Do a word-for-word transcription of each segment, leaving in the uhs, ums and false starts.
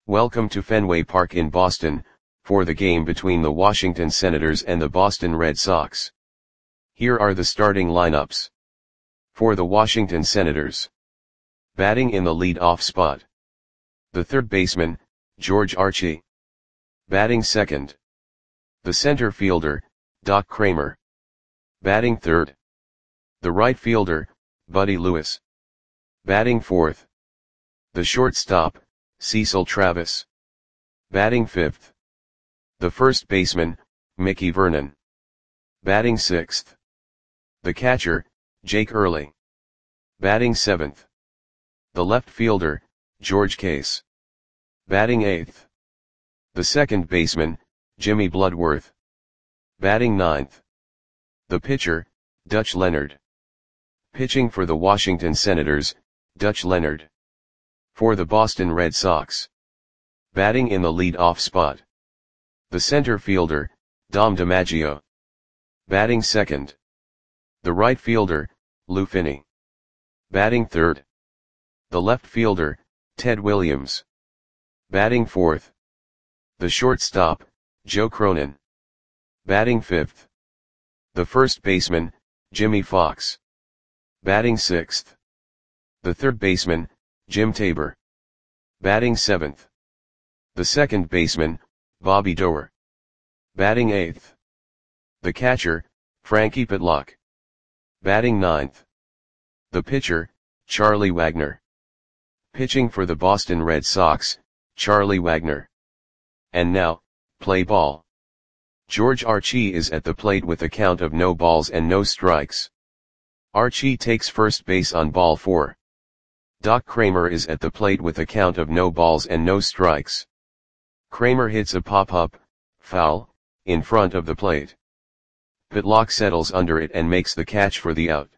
Welcome to Fenway Park in Boston, for the game between the Washington Senators and the Boston Red Sox. Here are the starting lineups. For the Washington Senators. Batting in the lead-off spot. The third baseman, George Archie. Batting second. The center fielder, Doc Cramer. Batting third. The right fielder, Buddy Lewis. Batting fourth. The shortstop, Cecil Travis. Batting fifth. The first baseman, Mickey Vernon. Batting sixth. The catcher, Jake Early. Batting seventh. The left fielder, George Case. Batting eighth. The second baseman, Jimmy Bloodworth. Batting ninth. The pitcher, Dutch Leonard. Pitching for the Washington Senators, Dutch Leonard. For the Boston Red Sox. Batting in the lead-off spot. The center fielder, Dom DiMaggio. Batting second. The right fielder, Lou Finney. Batting third. The left fielder, Ted Williams. Batting fourth. The shortstop, Joe Cronin. Batting fifth. The first baseman, Jimmy Fox. Batting sixth. The third baseman, Jim Tabor. Batting seventh. The second baseman, Bobby Doerr. Batting eighth. The catcher, Frankie Pitlock. Batting ninth. The pitcher, Charlie Wagner. Pitching for the Boston Red Sox, Charlie Wagner. And now, play ball. George Archie is at the plate with a count of no balls and no strikes. Archie takes first base on ball four. Doc Cramer is at the plate with a count of no balls and no strikes. Cramer hits a pop-up, foul, in front of the plate. Pitlock settles under it and makes the catch for the out.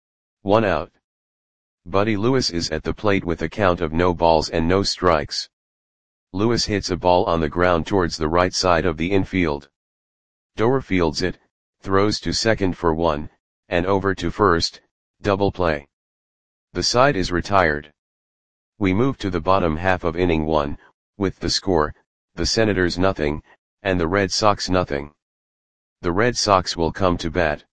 One out. Buddy Lewis is at the plate with a count of no balls and no strikes. Lewis hits a ball on the ground towards the right side of the infield. Doerr fields it, throws to second for one, and over to first, double play. The side is retired. We move to the bottom half of inning one, with the score, the Senators nothing, and the Red Sox nothing. The Red Sox will come to bat.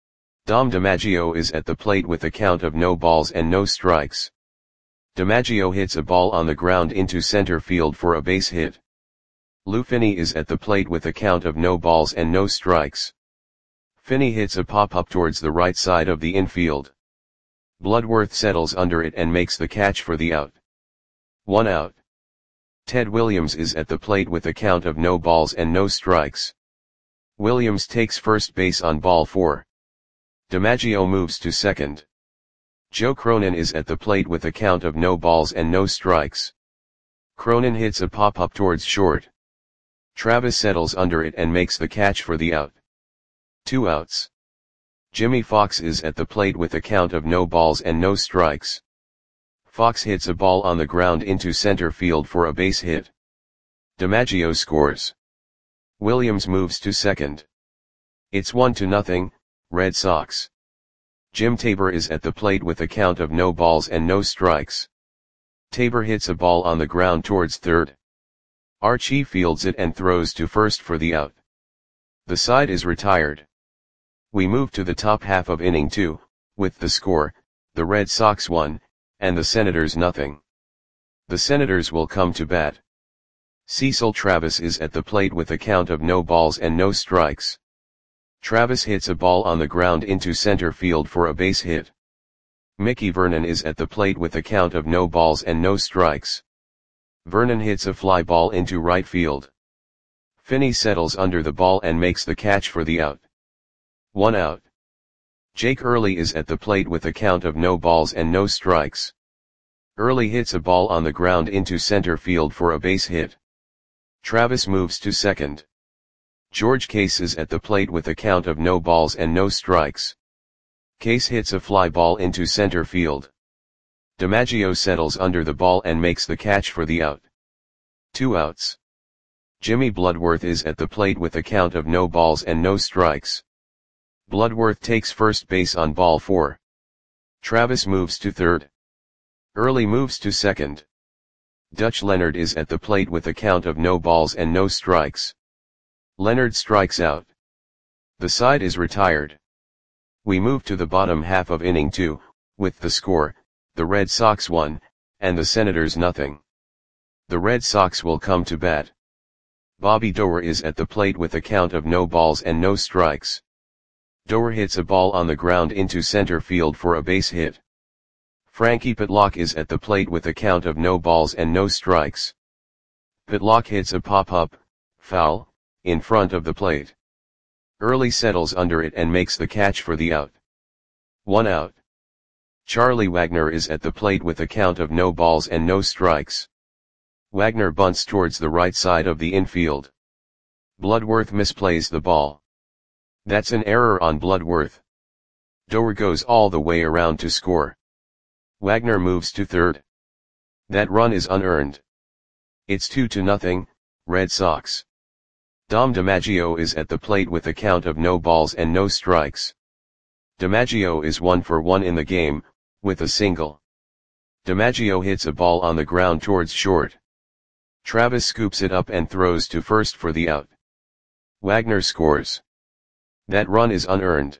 Dom DiMaggio is at the plate with a count of no balls and no strikes. DiMaggio hits a ball on the ground into center field for a base hit. Lou Finney is at the plate with a count of no balls and no strikes. Finney hits a pop-up towards the right side of the infield. Bloodworth settles under it and makes the catch for the out. One out. Ted Williams is at the plate with a count of no balls and no strikes. Williams takes first base on ball four. DiMaggio moves to second. Joe Cronin is at the plate with a count of no balls and no strikes. Cronin hits a pop-up towards short. Travis settles under it and makes the catch for the out. Two outs. Jimmy Fox is at the plate with a count of no balls and no strikes. Fox hits a ball on the ground into center field for a base hit. DiMaggio scores. Williams moves to second. It's one to nothing, Red Sox. Jim Tabor is at the plate with a count of no balls and no strikes. Tabor hits a ball on the ground towards third. Archie fields it and throws to first for the out. The side is retired. We move to the top half of inning two, with the score, the Red Sox one, and the Senators nothing. The Senators will come to bat. Cecil Travis is at the plate with a count of no balls and no strikes. Travis hits a ball on the ground into center field for a base hit. Mickey Vernon is at the plate with a count of no balls and no strikes. Vernon hits a fly ball into right field. Finney settles under the ball and makes the catch for the out. One out. Jake Early is at the plate with a count of no balls and no strikes. Early hits a ball on the ground into center field for a base hit. Travis moves to second. George Case is at the plate with a count of no balls and no strikes. Case hits a fly ball into center field. DiMaggio settles under the ball and makes the catch for the out. Two outs. Jimmy Bloodworth is at the plate with a count of no balls and no strikes. Bloodworth takes first base on ball four. Travis moves to third. Early moves to second. Dutch Leonard is at the plate with a count of no balls and no strikes. Leonard strikes out. The side is retired. We move to the bottom half of inning two, with the score, the Red Sox one, and the Senators nothing. The Red Sox will come to bat. Bobby Doerr is at the plate with a count of no balls and no strikes. Doerr hits a ball on the ground into center field for a base hit. Frankie Pitlock is at the plate with a count of no balls and no strikes. Pitlock hits a pop-up, foul, in front of the plate. Early settles under it and makes the catch for the out. One out. Charlie Wagner is at the plate with a count of no balls and no strikes. Wagner bunts towards the right side of the infield. Bloodworth misplays the ball. That's an error on Bloodworth. Doerr goes all the way around to score. Wagner moves to third. That run is unearned. It's two to nothing, Red Sox. Dom DiMaggio is at the plate with a count of no balls and no strikes. DiMaggio is one for one in the game, with a single. DiMaggio hits a ball on the ground towards short. Travis scoops it up and throws to first for the out. Wagner scores. That run is unearned.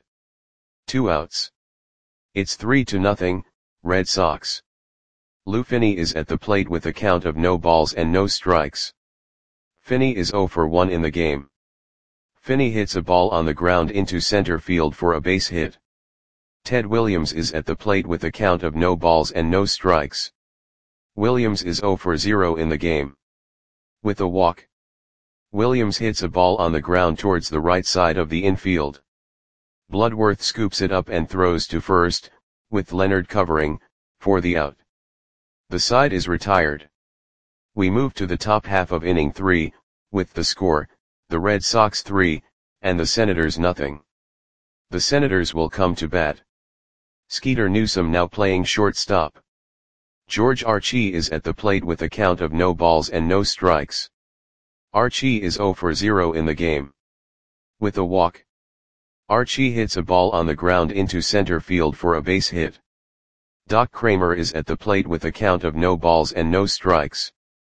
Two outs. It's three to nothing, Red Sox. Lou Finney is at the plate with a count of no balls and no strikes. Finney is zero for one in the game. Finney hits a ball on the ground into center field for a base hit. Ted Williams is at the plate with a count of no balls and no strikes. Williams is zero for zero in the game. With a walk. Williams hits a ball on the ground towards the right side of the infield. Bloodworth scoops it up and throws to first, with Leonard covering, for the out. The side is retired. We move to the top half of inning three, with the score, the Red Sox three, and the Senators nothing. The Senators will come to bat. Skeeter Newsom now playing shortstop. George Archie is at the plate with a count of no balls and no strikes. Archie is zero for zero in the game. With a walk. Archie hits a ball on the ground into center field for a base hit. Doc Kramer is at the plate with a count of no balls and no strikes.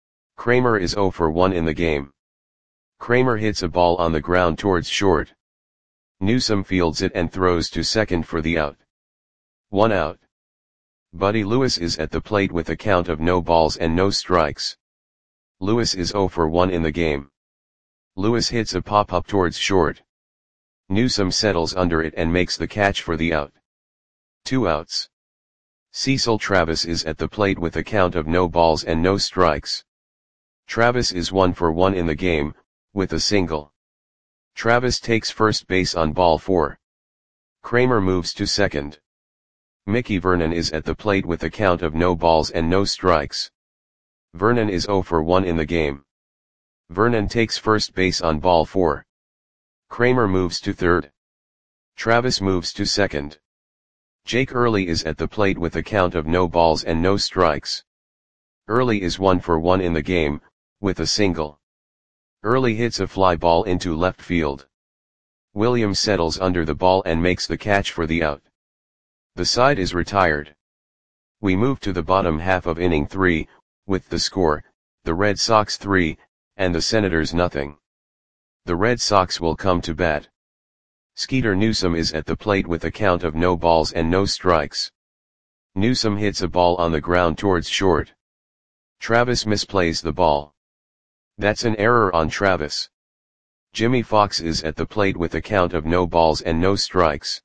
Kramer is zero for one in the game. Kramer hits a ball on the ground towards short. Newsom fields it and throws to second for the out. One out. Buddy Lewis is at the plate with a count of no balls and no strikes. Lewis is zero for one in the game. Lewis hits a pop-up towards short. Newsom settles under it and makes the catch for the out. Two outs. Cecil Travis is at the plate with a count of no balls and no strikes. Travis is one for one in the game, with a single. Travis takes first base on ball four. Kramer moves to second. Mickey Vernon is at the plate with a count of no balls and no strikes. Vernon is zero for one in the game. Vernon takes first base on ball four. Kramer moves to third. Travis moves to second. Jake Early is at the plate with a count of no balls and no strikes. Early is one for one in the game, with a single. Early hits a fly ball into left field. Williams settles under the ball and makes the catch for the out. The side is retired. We move to the bottom half of inning three, with the score, the Red Sox three, and the Senators nothing. The Red Sox will come to bat. Skeeter Newsom is at the plate with a count of no balls and no strikes. Newsom hits a ball on the ground towards short. Travis misplays the ball. That's an error on Travis. Jimmy Fox is at the plate with a count of no balls and no strikes.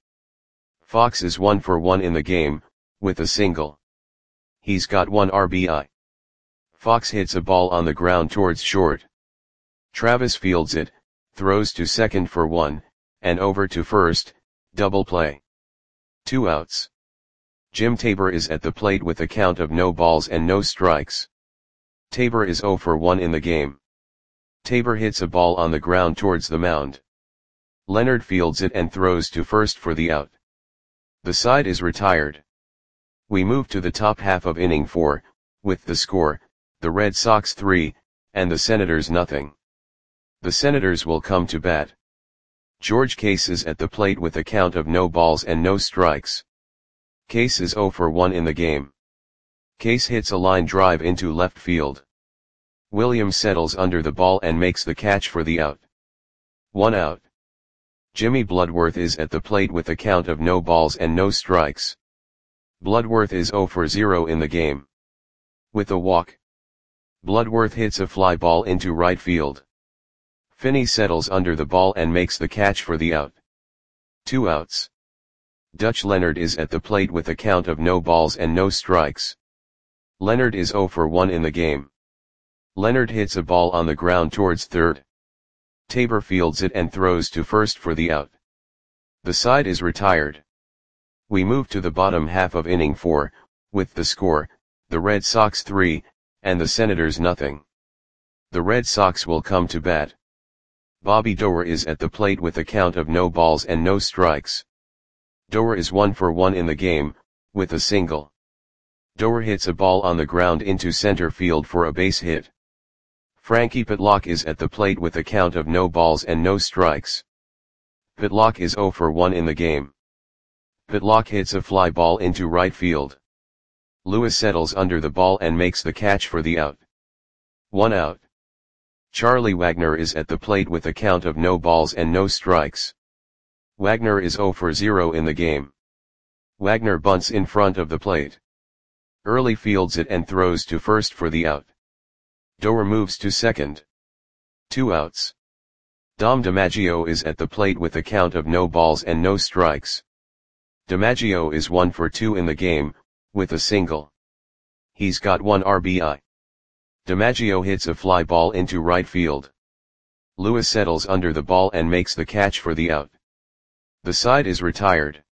Fox is one for one in the game, with a single. He's got one R B I. Fox hits a ball on the ground towards short. Travis fields it, throws to second for one, and over to first, double play. Two outs. Jim Tabor is at the plate with a count of no balls and no strikes. Tabor is zero for one in the game. Tabor hits a ball on the ground towards the mound. Leonard fields it and throws to first for the out. The side is retired. We move to the top half of inning four, with the score, the Red Sox three, and the Senators nothing. The Senators will come to bat. George Case is at the plate with a count of no balls and no strikes. Case is zero for one in the game. Case hits a line drive into left field. Williams settles under the ball and makes the catch for the out. One out. Jimmy Bloodworth is at the plate with a count of no balls and no strikes. Bloodworth is zero for zero in the game. With a walk, Bloodworth hits a fly ball into right field. Finney settles under the ball and makes the catch for the out. Two outs. Dutch Leonard is at the plate with a count of no balls and no strikes. Leonard is zero for one in the game. Leonard hits a ball on the ground towards third. Tabor fields it and throws to first for the out. The side is retired. We move to the bottom half of inning four, with the score, the Red Sox three, and the Senators nothing. The Red Sox will come to bat. Bobby Doerr is at the plate with a count of no balls and no strikes. Doerr is one for one in the game, with a single. Doerr hits a ball on the ground into center field for a base hit. Frankie Pitlock is at the plate with a count of no balls and no strikes. Pitlock is zero for one in the game. Pitlock hits a fly ball into right field. Lewis settles under the ball and makes the catch for the out. One out. Charlie Wagner is at the plate with a count of no balls and no strikes. Wagner is zero for zero in the game. Wagner bunts in front of the plate. Early fields it and throws to first for the out. Doerr moves to second. Two outs. Dom DiMaggio is at the plate with a count of no balls and no strikes. DiMaggio is one for two in the game, with a single. He's got one R B I. DiMaggio hits a fly ball into right field. Lewis settles under the ball and makes the catch for the out. The side is retired.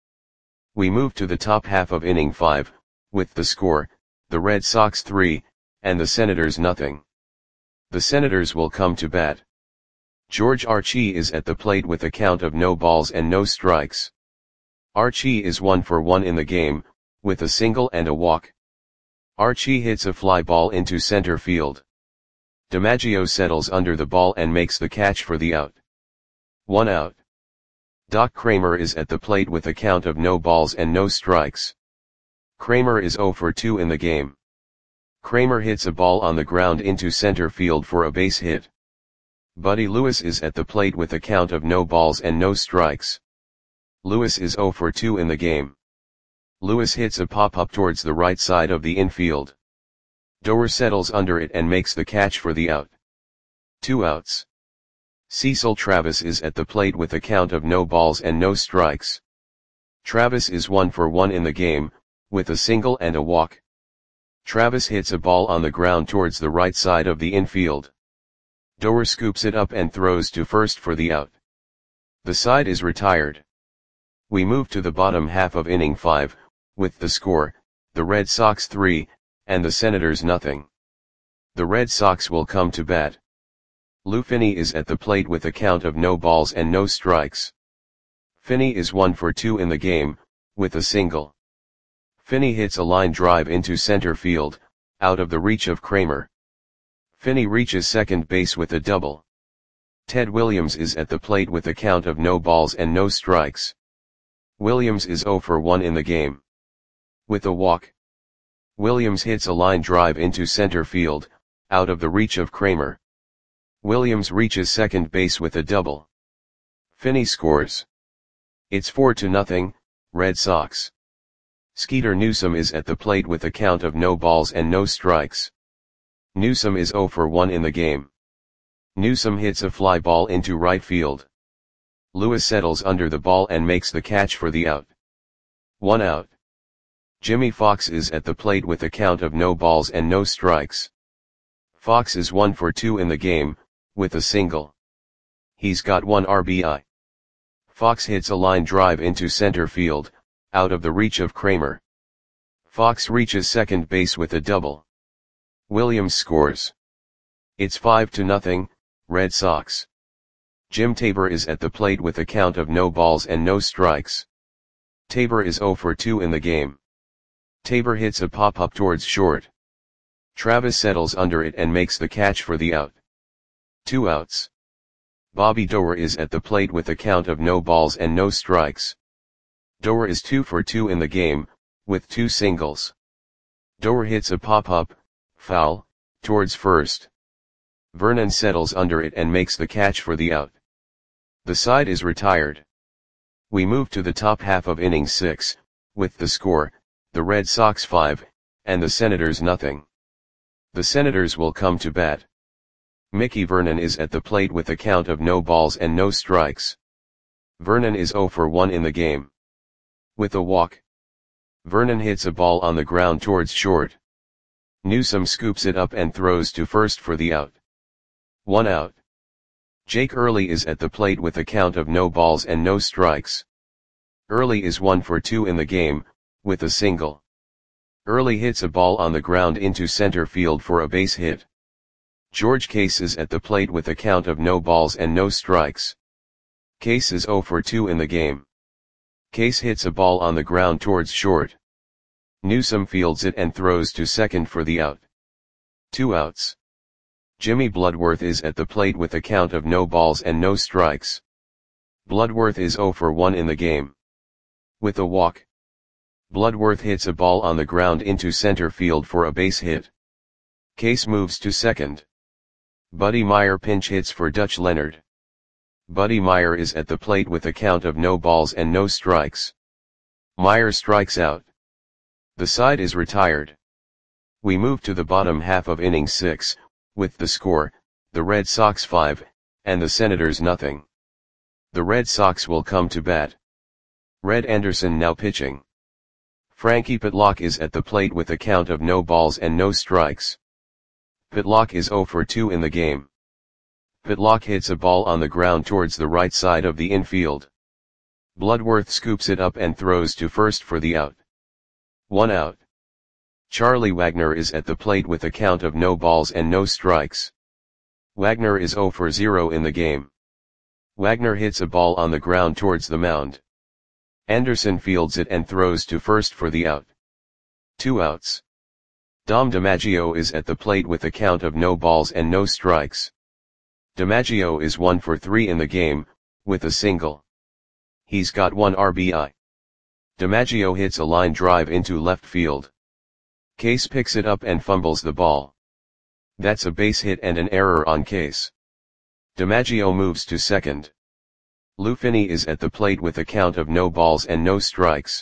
We move to the top half of inning five, with the score, the Red Sox three, and the Senators nothing. The Senators will come to bat. George Archie is at the plate with a count of no balls and no strikes. Archie is one for one in the game, with a single and a walk. Archie hits a fly ball into center field. DiMaggio settles under the ball and makes the catch for the out. One out. Doc Kramer is at the plate with a count of no balls and no strikes. Kramer is zero for two in the game. Kramer hits a ball on the ground into center field for a base hit. Buddy Lewis is at the plate with a count of no balls and no strikes. Lewis is zero for two in the game. Lewis hits a pop-up towards the right side of the infield. Doerr settles under it and makes the catch for the out. Two outs. Cecil Travis is at the plate with a count of no balls and no strikes. Travis is one for one in the game, with a single and a walk. Travis hits a ball on the ground towards the right side of the infield. Doerr scoops it up and throws to first for the out. The side is retired. We move to the bottom half of inning five, with the score, the Red Sox three, and the Senators nothing. The Red Sox will come to bat. Lou Finney is at the plate with a count of no balls and no strikes. Finney is one for two in the game, with a single. Finney hits a line drive into center field, out of the reach of Kramer. Finney reaches second base with a double. Ted Williams is at the plate with a count of no balls and no strikes. Williams is zero for one in the game. With a walk, Williams hits a line drive into center field, out of the reach of Kramer. Williams reaches second base with a double. Finney scores. It's four to nothing, Red Sox. Skeeter Newsom is at the plate with a count of no balls and no strikes. Newsom is zero for one in the game. Newsom hits a fly ball into right field. Lewis settles under the ball and makes the catch for the out. One out. Jimmy Fox is at the plate with a count of no balls and no strikes. Fox is one for two in the game, with a single. He's got one R B I. Fox hits a line drive into center field, out of the reach of Kramer. Fox reaches second base with a double. Williams scores. It's five to nothing, Red Sox. Jim Tabor is at the plate with a count of no balls and no strikes. Tabor is zero for two in the game. Tabor hits a pop-up towards short. Travis settles under it and makes the catch for the out. Two outs. Bobby Doerr is at the plate with a count of no balls and no strikes. Doerr is two for two in the game, with two singles. Doer hits a pop-up, foul, towards first. Vernon settles under it and makes the catch for the out. The side is retired. We move to the top half of inning six, with the score, the Red Sox five, and the Senators nothing. The Senators will come to bat. Mickey Vernon is at the plate with a count of no balls and no strikes. Vernon is oh for one in the game. With a walk, Vernon hits a ball on the ground towards short. Newsome scoops it up and throws to first for the out. One out. Jake Early is at the plate with a count of no balls and no strikes. Early is one for two in the game, with a single. Early hits a ball on the ground into center field for a base hit. George Case is at the plate with a count of no balls and no strikes. Case is oh for two in the game. Case hits a ball on the ground towards short. Newsome fields it and throws to second for the out. Two outs. Jimmy Bloodworth is at the plate with a count of no balls and no strikes. Bloodworth is oh for one in the game. With a walk, Bloodworth hits a ball on the ground into center field for a base hit. Case moves to second. Buddy Meyer pinch hits for Dutch Leonard. Buddy Meyer is at the plate with a count of no balls and no strikes. Meyer strikes out. The side is retired. We move to the bottom half of inning six, with the score, the Red Sox five, and the Senators nothing. The Red Sox will come to bat. Red Anderson now pitching. Frankie Pitlock is at the plate with a count of no balls and no strikes. Pitlock is oh for two in the game. Pitlock hits a ball on the ground towards the right side of the infield. Bloodworth scoops it up and throws to first for the out. One out. Charlie Wagner is at the plate with a count of no balls and no strikes. Wagner is oh for zero in the game. Wagner hits a ball on the ground towards the mound. Anderson fields it and throws to first for the out. Two outs. Dom DiMaggio is at the plate with a count of no balls and no strikes. DiMaggio is one for three in the game, with a single. He's got one R B I. DiMaggio hits a line drive into left field. Case picks it up and fumbles the ball. That's a base hit and an error on Case. DiMaggio moves to second. Lou Finney is at the plate with a count of no balls and no strikes.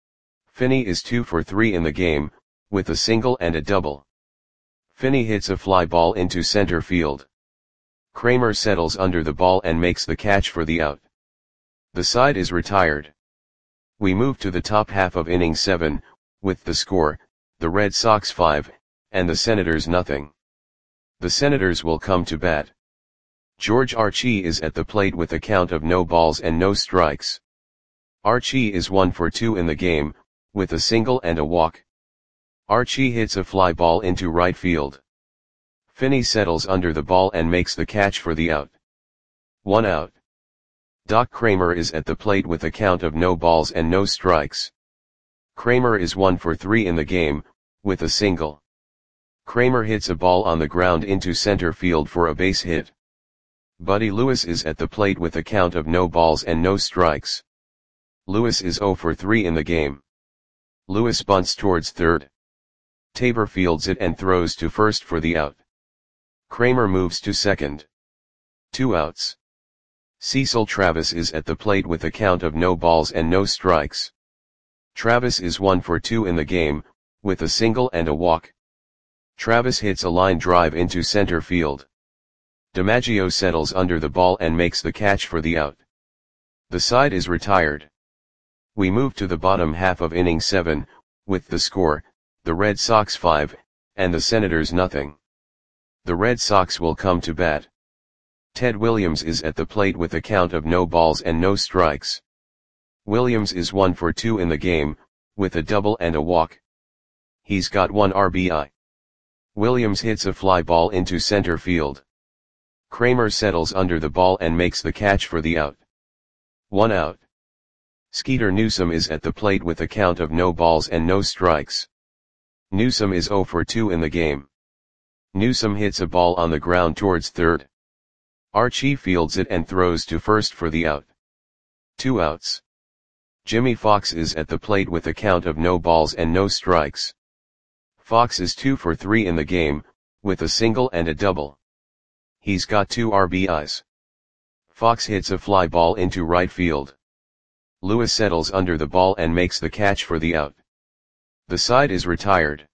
Finney is two for three in the game, with a single and a double. Finney hits a fly ball into center field. Kramer settles under the ball and makes the catch for the out. The side is retired. We move to the top half of inning seven, with the score, the Red Sox five, and the Senators nothing. The Senators will come to bat. George Archie is at the plate with a count of no balls and no strikes. Archie is one for two in the game, with a single and a walk. Archie hits a fly ball into right field. Finney settles under the ball and makes the catch for the out. One out. Doc Kramer is at the plate with a count of no balls and no strikes. Kramer is one for three in the game, with a single. Kramer hits a ball on the ground into center field for a base hit. Buddy Lewis is at the plate with a count of no balls and no strikes. Lewis is oh for three in the game. Lewis bunts towards third. Tabor fields it and throws to first for the out. Kramer moves to second. Two outs. Cecil Travis is at the plate with a count of no balls and no strikes. Travis is one for two in the game, with a single and a walk. Travis hits a line drive into center field. DiMaggio settles under the ball and makes the catch for the out. The side is retired. We move to the bottom half of inning seven, with the score, the Red Sox five, and the Senators nothing. The Red Sox will come to bat. Ted Williams is at the plate with a count of no balls and no strikes. Williams is one for two in the game, with a double and a walk. He's got one R B I. Williams hits a fly ball into center field. Kramer settles under the ball and makes the catch for the out. One out. Skeeter Newsome is at the plate with a count of no balls and no strikes. Newsome is oh for two in the game. Newsome hits a ball on the ground towards third. Archie fields it and throws to first for the out. Two outs. Jimmy Fox is at the plate with a count of no balls and no strikes. Fox is two for three in the game, with a single and a double. He's got two R B Is. Fox hits a fly ball into right field. Lewis settles under the ball and makes the catch for the out. The side is retired.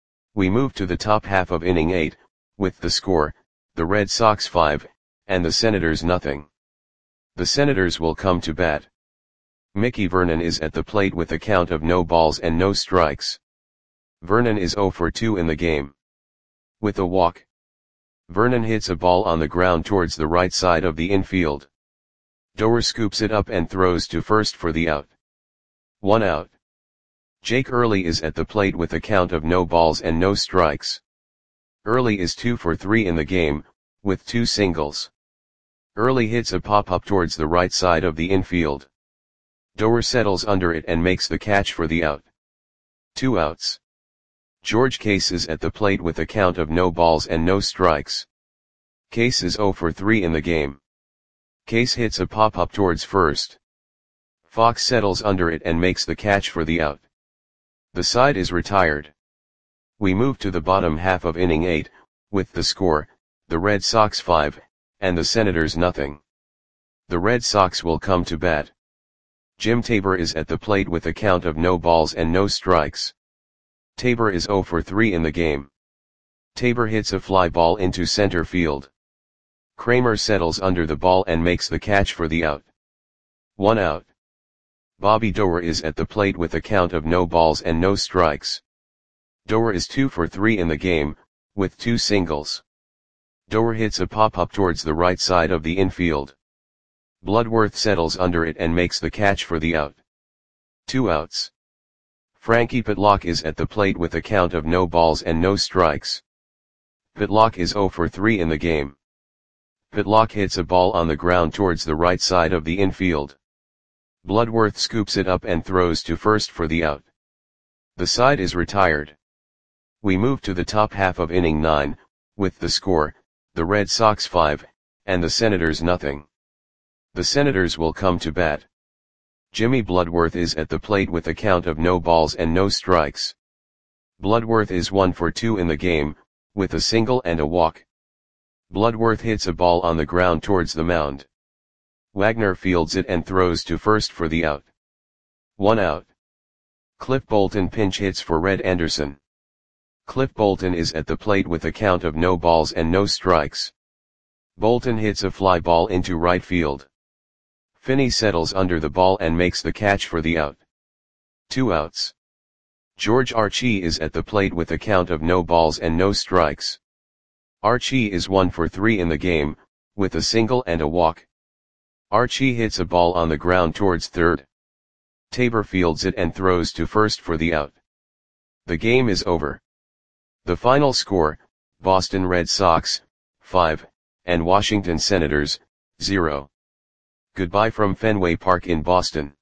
We move to the top half of inning eight, with the score, the Red Sox five, and the Senators nothing. The Senators will come to bat. Mickey Vernon is at the plate with a count of no balls and no strikes. Vernon is zero for two in the game. With a walk, Vernon hits a ball on the ground towards the right side of the infield. Doer scoops it up and throws to first for the out. One out. Jake Early is at the plate with a count of no balls and no strikes. Early is two for three in the game, with two singles. Early hits a pop-up towards the right side of the infield. Doer settles under it and makes the catch for the out. Two outs. George Case is at the plate with a count of no balls and no strikes. Case is zero for three in the game. Case hits a pop-up towards first. Fox settles under it and makes the catch for the out. The side is retired. We move to the bottom half of inning eight, with the score, the Red Sox five, and the Senators nothing. The Red Sox will come to bat. Jim Tabor is at the plate with a count of no balls and no strikes. Tabor is zero for three in the game. Tabor hits a fly ball into center field. Kramer settles under the ball and makes the catch for the out. One out. Bobby Doer is at the plate with a count of no balls and no strikes. Doer is two for three in the game, with two singles. Doer hits a pop-up towards the right side of the infield. Bloodworth settles under it and makes the catch for the out. Two outs. Frankie Pitlock is at the plate with a count of no balls and no strikes. Pitlock is zero for three in the game. Pitlock hits a ball on the ground towards the right side of the infield. Bloodworth scoops it up and throws to first for the out. The side is retired. We move to the top half of inning nine, with the score, the Red Sox five, and the Senators nothing. The Senators will come to bat. Jimmy Bloodworth is at the plate with a count of no balls and no strikes. Bloodworth is one for two in the game, with a single and a walk. Bloodworth hits a ball on the ground towards the mound. Wagner fields it and throws to first for the out. One out. Cliff Bolton pinch hits for Red Anderson. Cliff Bolton is at the plate with a count of no balls and no strikes. Bolton hits a fly ball into right field. Finney settles under the ball and makes the catch for the out. Two outs. George Archie is at the plate with a count of no balls and no strikes. Archie is one for three in the game, with a single and a walk. Archie hits a ball on the ground towards third. Tabor fields it and throws to first for the out. The game is over. The final score, Boston Red Sox, five, and Washington Senators, zero. Goodbye from Fenway Park in Boston.